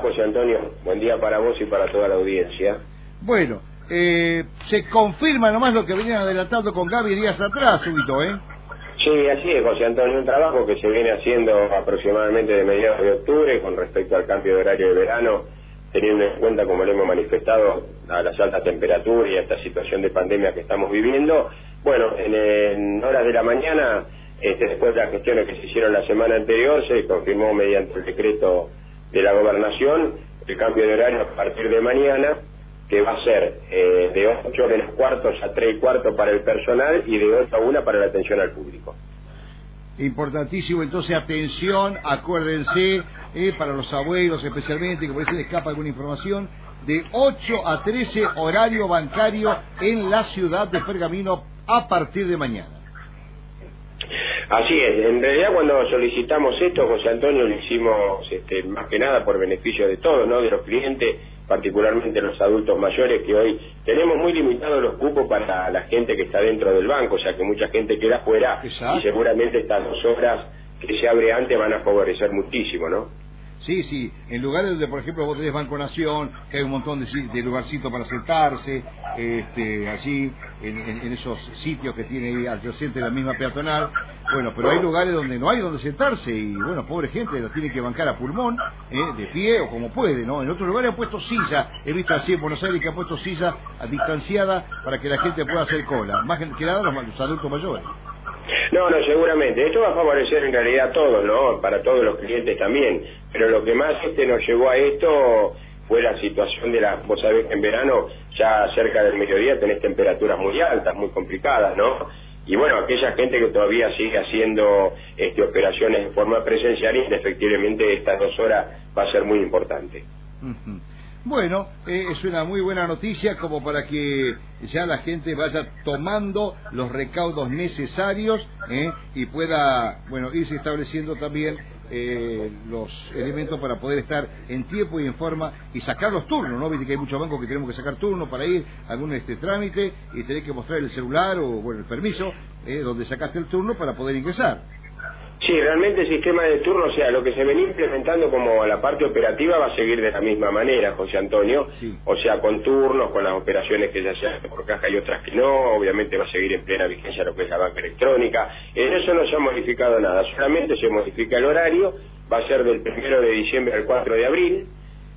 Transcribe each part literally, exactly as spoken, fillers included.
José Antonio. Buen día para vos y para toda la audiencia. Bueno, eh, se confirma nomás lo que venían adelantando con Gaby días atrás, Huguito, ¿eh? Sí, así es, José Antonio. Un trabajo que se viene haciendo aproximadamente de mediados de octubre con respecto al cambio de horario de verano, teniendo en cuenta, como le hemos manifestado, a las altas temperaturas y a esta situación de pandemia que estamos viviendo. Bueno, en, en horas de la mañana, este, después de las gestiones que se hicieron la semana anterior, se confirmó mediante el decreto de la gobernación el cambio de horario a partir de mañana, que va a ser eh, de ocho menos cuartos a tres y cuarto para el personal y de ocho a una para la atención al público. Importantísimo, entonces, atención, acuérdense, eh, para los abuelos especialmente, que por ahí se les escapa alguna información, de ocho a trece horario bancario en la ciudad de Pergamino a partir de mañana. Así es, en realidad cuando solicitamos esto, José Antonio, lo hicimos este, más que nada por beneficio de todos, ¿no? De los clientes, particularmente los adultos mayores, que hoy tenemos muy limitados los cupos para la gente que está dentro del banco, o sea que mucha gente queda afuera. Exacto. Y seguramente estas dos horas que se abre antes van a favorecer muchísimo, ¿no? Sí, sí, en lugares donde, por ejemplo, vos tenés Banco Nación, que hay un montón de, de lugarcitos para sentarse, este, allí, en, en, en esos sitios que tiene ahí adyacente la misma peatonal. Bueno, pero hay lugares donde no hay donde sentarse y, bueno, pobre gente, los tiene que bancar a pulmón, ¿eh? De pie o como puede, ¿no? En otros lugares han puesto silla, he visto así en Buenos Aires que han puesto silla distanciada para que la gente pueda hacer cola, más que nada los, los adultos mayores. No, no, seguramente. Esto va a favorecer en realidad a todos, ¿no? Para todos los clientes también. Pero lo que más este nos llevó a esto fue la situación de la... Vos sabés que en verano, ya cerca del mediodía, tenés temperaturas muy altas, muy complicadas, ¿no? Y bueno, aquella gente que todavía sigue haciendo este, operaciones de forma presencial, indefectiblemente estas dos horas va a ser muy importante. Uh-huh. Bueno, eh, es una muy buena noticia como para que ya la gente vaya tomando los recaudos necesarios, ¿eh? Y pueda, bueno, irse estableciendo también eh, los elementos para poder estar en tiempo y en forma y sacar los turnos, ¿no? Viste que hay muchos bancos que tenemos que sacar turnos para ir a algún este trámite y tener que mostrar el celular o, bueno, el permiso, eh, donde sacaste el turno para poder ingresar. Sí, realmente el sistema de turno, o sea, lo que se venía implementando como la parte operativa va a seguir de la misma manera, José Antonio, sí. O sea, con turnos, con las operaciones que ya se hacen por caja y otras que no, obviamente va a seguir en plena vigencia lo que es la banca electrónica. En eso no se ha modificado nada, solamente se modifica el horario, va a ser del primero de diciembre al cuatro de abril,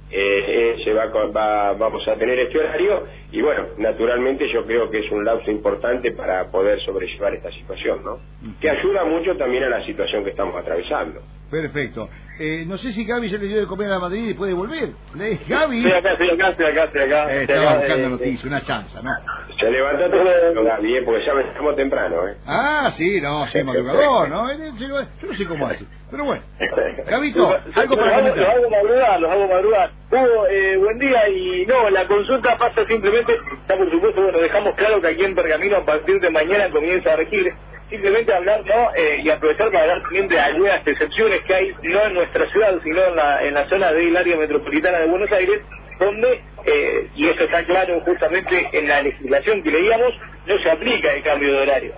eh, eh, se va, va, vamos a tener este horario y bueno, naturalmente yo creo que es un lapso importante para poder sobrellevar esta situación, ¿no? Que ayuda mucho también a la situación que estamos atravesando. Perfecto. Eh, no sé si Gaby se le dio de comer a Madrid y puede volver. ¿Le Gaby? Estoy acá, estoy acá, estoy acá, estoy acá. Eh, estaba buscando eh, noticias, una chanza, ¿no? Se levantó temprano, Gaby, eh, porque ya me estamos temprano, ¿eh? Ah, sí, no, sí, madrugador, ¿no? Yo no sé cómo hace, pero bueno. Gabito, algo para comentar. Los hago madrugar, los hago madrugar. Hugo, eh, buen día, y no, la consulta pasa simplemente, ya por supuesto, bueno, dejamos claro que aquí en Pergamino a partir de mañana comienza a regir. Simplemente hablar, ¿no? Eh, y aprovechar para hablar también de algunas excepciones que hay, no en nuestra ciudad, sino en la, en la zona del área metropolitana de Buenos Aires, donde, eh, y eso está claro justamente en la legislación que leíamos, no se aplica el cambio de horario.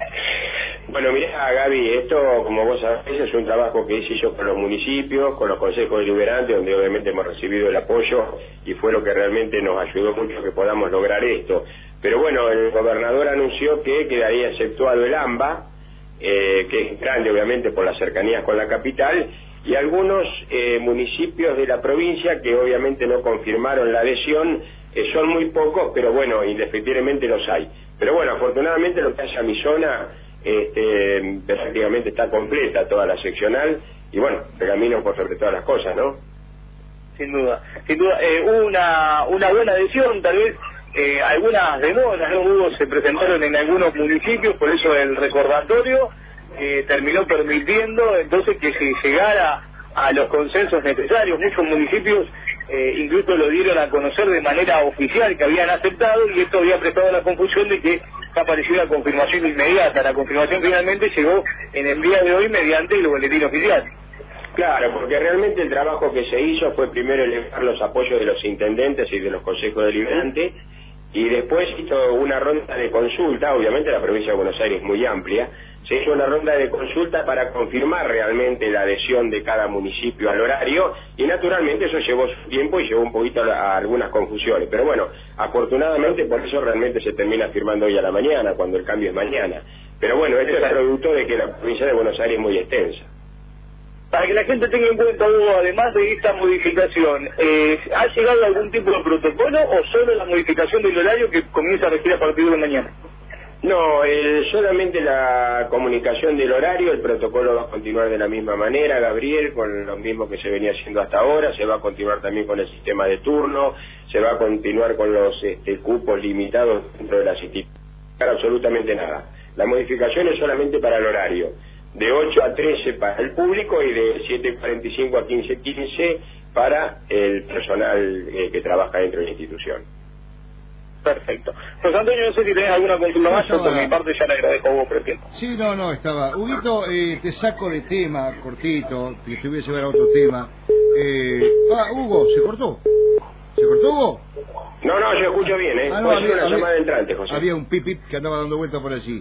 Bueno, mirá, Gaby, esto, como vos sabés, es un trabajo que hice yo con los municipios, con los consejos deliberantes, donde obviamente hemos recibido el apoyo y fue lo que realmente nos ayudó mucho a que podamos lograr esto. Pero bueno, el gobernador anunció que quedaría exceptuado el AMBA, eh, que es grande obviamente por las cercanías con la capital, y algunos eh, municipios de la provincia que obviamente no confirmaron la adhesión, eh, son muy pocos, pero bueno, indefectiblemente los hay. Pero bueno, afortunadamente lo que hace a mi zona, este, prácticamente está completa toda la seccional, y bueno, Pergamino por sobre todas las cosas, ¿no? Sin duda, sin duda, eh, hubo una, una buena adhesión, tal vez. Eh, algunas demoras, ¿no? Hubo, se presentaron en algunos municipios, por eso el recordatorio eh, terminó permitiendo entonces que se llegara a los consensos necesarios. Muchos municipios eh, incluso lo dieron a conocer de manera oficial que habían aceptado, y esto había prestado la confusión de que apareció la confirmación inmediata. La confirmación finalmente llegó en el día de hoy mediante el boletín oficial. Claro, porque realmente el trabajo que se hizo fue primero elevar los apoyos de los intendentes y de los consejos deliberantes, y después hizo una ronda de consulta. Obviamente la provincia de Buenos Aires es muy amplia, se hizo una ronda de consulta para confirmar realmente la adhesión de cada municipio al horario, y naturalmente eso llevó su tiempo y llevó un poquito a, a algunas confusiones, pero bueno, afortunadamente por eso realmente se termina firmando hoy a la mañana, cuando el cambio es mañana. Pero bueno, esto es producto de que la provincia de Buenos Aires es muy extensa. Para que la gente tenga en cuenta, Hugo, además de esta modificación, eh, ¿ha llegado algún tipo de protocolo o solo la modificación del horario que comienza a regir a partir de mañana? No, eh, solamente la comunicación del horario. El protocolo va a continuar de la misma manera, Gabriel, con lo mismo que se venía haciendo hasta ahora. Se va a continuar también con el sistema de turno, se va a continuar con los este, cupos limitados dentro de las instituciones. Absolutamente nada. La modificación es solamente para el horario, de ocho a trece para el público y de siete cuarenta y cinco a quince quince para el personal eh, que trabaja dentro de la institución. Perfecto. José Antonio, no sé si tenés alguna consulta más, yo por mi parte ya le agradezco a vos por el tiempo. Sí, no, no, estaba. Huguito, eh, te saco de tema, cortito, que te voy a llevar a otro tema. Eh, ah, Hugo, ¿se cortó? ¿Se cortó, Hugo? No, no, yo escucho bien, ¿eh? Ah, no, Puede había, ser una había, llamada entrante, José. Había un pipip que andaba dando vueltas por allí.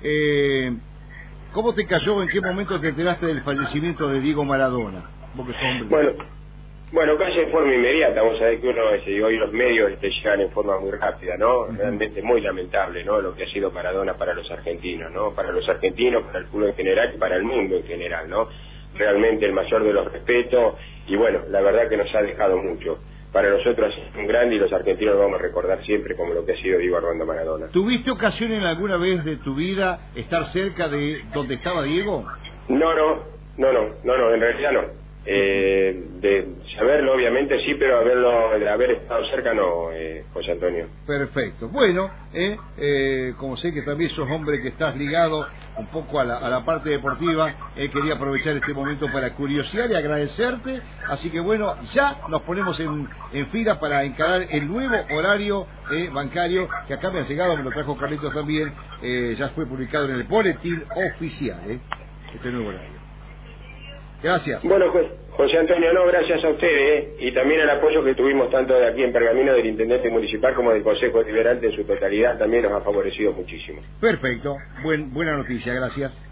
Eh, ¿Cómo te cayó, en qué momento te enteraste del fallecimiento de Diego Maradona? Vos que sos hombre. Bueno, bueno, casi en forma inmediata. Vos sabés que uno, ese, hoy los medios este, llegan en forma muy rápida, ¿no? Uh-huh. Realmente muy lamentable, ¿no? Lo que ha sido Maradona para los argentinos, ¿no? Para los argentinos, para el fútbol en general y para el mundo en general, ¿no? Realmente el mayor de los respetos, y bueno, la verdad que nos ha dejado mucho. Para nosotros es un grande y los argentinos lo vamos a recordar siempre como lo que ha sido Diego Armando Maradona. ¿Tuviste ocasión en alguna vez de tu vida estar cerca de donde estaba Diego? No, no, no, no, no, no, en realidad no. Eh, de saberlo obviamente sí, pero haberlo, de haber estado cerca no, eh, José Antonio. Perfecto. Bueno, eh, eh, como sé que también sos hombre que estás ligado un poco a la, a la parte deportiva, eh, quería aprovechar este momento para curiosear y agradecerte. Así que bueno, ya nos ponemos en, en fila para encarar el nuevo horario eh, bancario que acá me ha llegado, me lo trajo Carlitos también, eh, ya fue publicado en el boletín oficial, eh, este nuevo horario. Gracias. Bueno, José Antonio, no, gracias a ustedes, ¿eh? Y también el apoyo que tuvimos tanto de aquí en Pergamino del Intendente Municipal como del Consejo Deliberante en su totalidad también nos ha favorecido muchísimo. Perfecto, Buen, buena noticia, gracias.